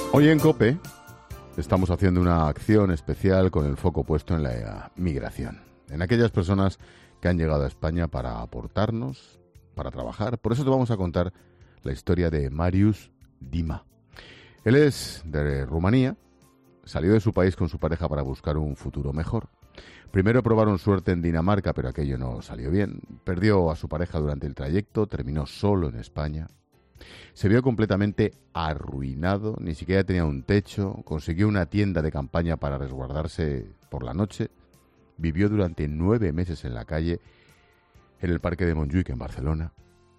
Hoy en COPE estamos haciendo una acción especial con el foco puesto en la migración, en aquellas personas que han llegado a España para aportarnos, para trabajar. Por eso te vamos a contar la historia de Marius Dima. Él es de Rumanía, salió de su país con su pareja para buscar un futuro mejor. Primero probaron suerte en Dinamarca, pero aquello no salió bien. Perdió a su pareja durante el trayecto, terminó solo en España. Se vio completamente arruinado, ni siquiera tenía un techo, consiguió una tienda de campaña para resguardarse por la noche, vivió durante 9 meses en la calle, en el parque de Montjuïc, en Barcelona.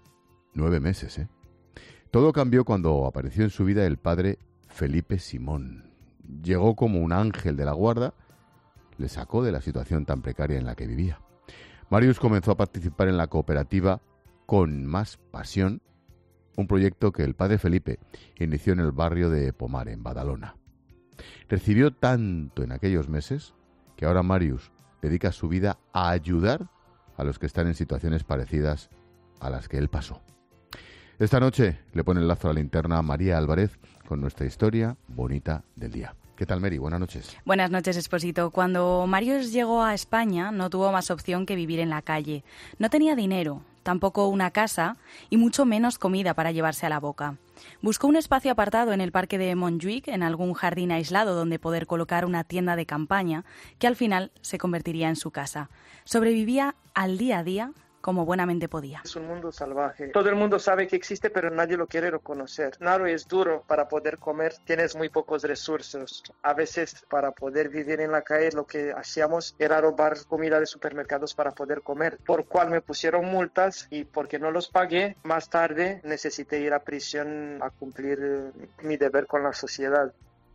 9 meses, ¿eh? Todo cambió cuando apareció en su vida el padre Felipe Simón. Llegó como un ángel de la guarda, le sacó de la situación tan precaria en la que vivía. Marius comenzó a participar en la cooperativa Con Más Pasión, un proyecto que el padre Felipe inició en el barrio de Pomar, en Badalona. Recibió tanto en aquellos meses que ahora Marius dedica su vida a ayudar a los que están en situaciones parecidas a las que él pasó. Esta noche le pone el lazo a la linterna a María Álvarez con nuestra historia bonita del día. ¿Qué tal, Mary? Buenas noches. Buenas noches, Expósito. Cuando Marius llegó a España no tuvo más opción que vivir en la calle. No tenía dinero, tampoco una casa y mucho menos comida para llevarse a la boca. Buscó un espacio apartado en el parque de Montjuïc, en algún jardín aislado donde poder colocar una tienda de campaña que al final se convertiría en su casa. Sobrevivía al día a día como buenamente podía. Es un mundo salvaje. Todo el mundo sabe que existe, pero nadie lo quiere reconocer. Claro, es duro para poder comer. Tienes muy pocos recursos. A veces, para poder vivir en la calle, lo que hacíamos era robar comida de supermercados para poder comer, por cual me pusieron multas y porque no los pagué, más tarde necesité ir a prisión a cumplir mi deber con la sociedad.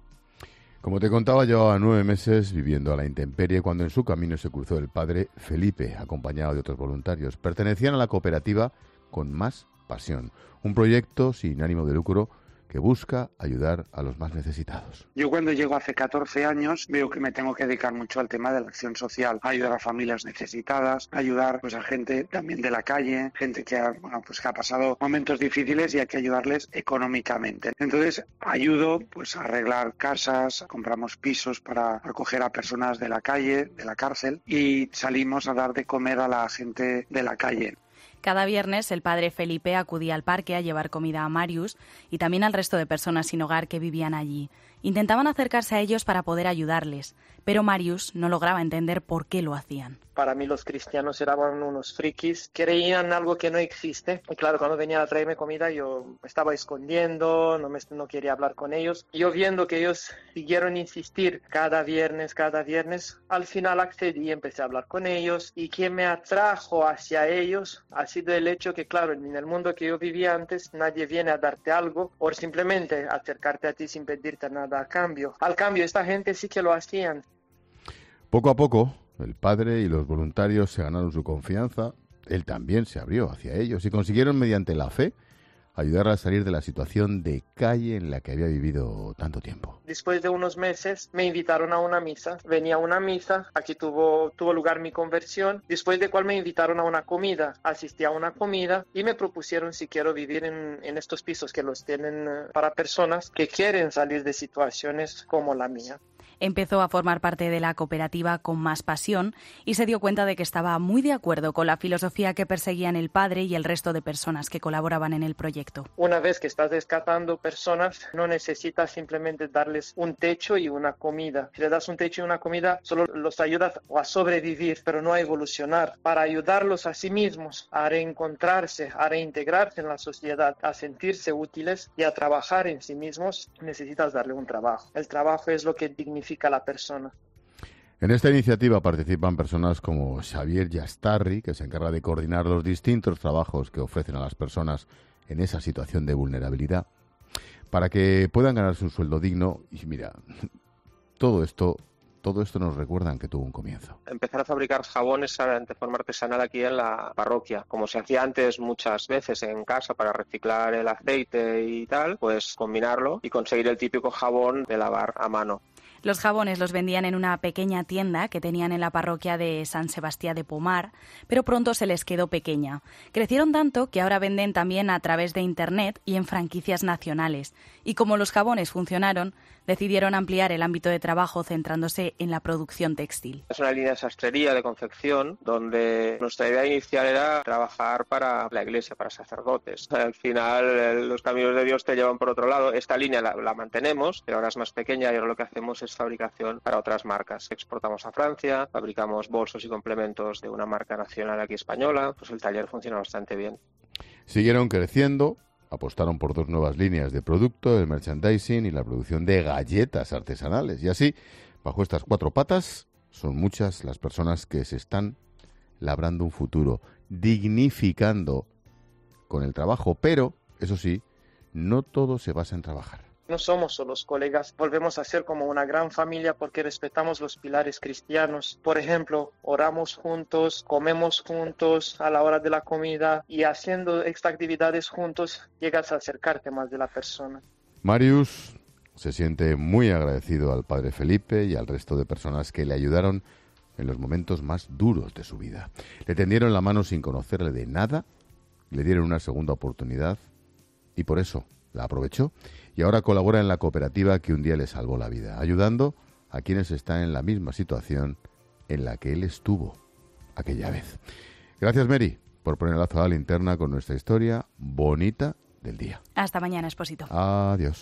Como te contaba, llevaba 9 meses viviendo a la intemperie cuando en su camino se cruzó el padre Felipe, acompañado de otros voluntarios. Pertenecían a la cooperativa Con Más Pasión, un proyecto sin ánimo de lucro que busca ayudar a los más necesitados. Yo cuando llego hace 14 años veo que me tengo que dedicar mucho al tema de la acción social, ayudar a familias necesitadas, ayudar a gente también de la calle, gente que ha pasado momentos difíciles y hay que ayudarles económicamente. Entonces ayudo a arreglar casas, compramos pisos para acoger a personas de la calle, de la cárcel, y salimos a dar de comer a la gente de la calle. Cada viernes el padre Felipe acudía al parque a llevar comida a Marius y también al resto de personas sin hogar que vivían allí. Intentaban acercarse a ellos para poder ayudarles, pero Marius no lograba entender por qué lo hacían. Para mí los cristianos eran unos frikis, creían algo que no existe. Y claro, cuando venían a traerme comida yo me estaba escondiendo, no quería hablar con ellos. Yo viendo que ellos siguieron insistir cada viernes, al final accedí y empecé a hablar con ellos. Y quien me atrajo hacia ellos ha sido el hecho que, claro, en el mundo que yo vivía antes, nadie viene a darte algo o simplemente acercarte a ti sin pedirte nada a cambio. Al cambio, esta gente sí que lo hacían. Poco a poco, el padre y los voluntarios se ganaron su confianza. Él también se abrió hacia ellos y consiguieron, mediante la fe, ayudarla a salir de la situación de calle en la que había vivido tanto tiempo. Después de unos meses me invitaron a una misa, venía a una misa, aquí tuvo lugar mi conversión, después de cual me invitaron a una comida, asistí a una comida y me propusieron si quiero vivir en estos pisos que los tienen para personas que quieren salir de situaciones como la mía. Empezó a formar parte de la cooperativa Con Más Pasión y se dio cuenta de que estaba muy de acuerdo con la filosofía que perseguían el padre y el resto de personas que colaboraban en el proyecto. Una vez que estás rescatando personas, no necesitas simplemente darles un techo y una comida. Si le das un techo y una comida, solo los ayudas a sobrevivir, pero no a evolucionar. Para ayudarlos a sí mismos, a reencontrarse, a reintegrarse en la sociedad, a sentirse útiles y a trabajar en sí mismos, necesitas darle un trabajo. El trabajo es lo que dignifica a la persona. En esta iniciativa participan personas como Xavier Yastarri, que se encarga de coordinar los distintos trabajos que ofrecen a las personas en esa situación de vulnerabilidad, para que puedan ganarse un sueldo digno. Y mira, todo esto nos recuerda que tuvo un comienzo. Empezar a fabricar jabones de forma artesanal aquí en la parroquia, como se hacía antes muchas veces en casa para reciclar el aceite y tal, pues combinarlo y conseguir el típico jabón de lavar a mano. Los jabones los vendían en una pequeña tienda que tenían en la parroquia de San Sebastián de Pomar, pero pronto se les quedó pequeña. Crecieron tanto que ahora venden también a través de Internet y en franquicias nacionales. Y como los jabones funcionaron, decidieron ampliar el ámbito de trabajo centrándose en la producción textil. Es una línea de sastrería, de confección, donde nuestra idea inicial era trabajar para la iglesia, para sacerdotes. Al final, los caminos de Dios te llevan por otro lado. Esta línea la mantenemos, pero ahora es más pequeña y ahora lo que hacemos es fabricación para otras marcas. Exportamos a Francia, fabricamos bolsos y complementos de una marca nacional aquí española. Pues el taller funciona bastante bien. Siguieron creciendo, apostaron por 2 nuevas líneas de producto, el merchandising y la producción de galletas artesanales. Y así, bajo estas 4 patas, son muchas las personas que se están labrando un futuro, dignificando con el trabajo, pero, eso sí, no todo se basa en trabajar. No somos solo colegas, volvemos a ser como una gran familia porque respetamos los pilares cristianos. Por ejemplo, oramos juntos, comemos juntos a la hora de la comida y haciendo estas actividades juntos llegas a acercarte más de la persona. Marius se siente muy agradecido al padre Felipe y al resto de personas que le ayudaron en los momentos más duros de su vida. Le tendieron la mano sin conocerle de nada, le dieron una segunda oportunidad y por eso la aprovechó y ahora colabora en la cooperativa que un día le salvó la vida, ayudando a quienes están en la misma situación en la que él estuvo aquella vez. Gracias, Mary, por poner el lazo a la linterna con nuestra historia bonita del día. Hasta mañana, Expósito. Adiós.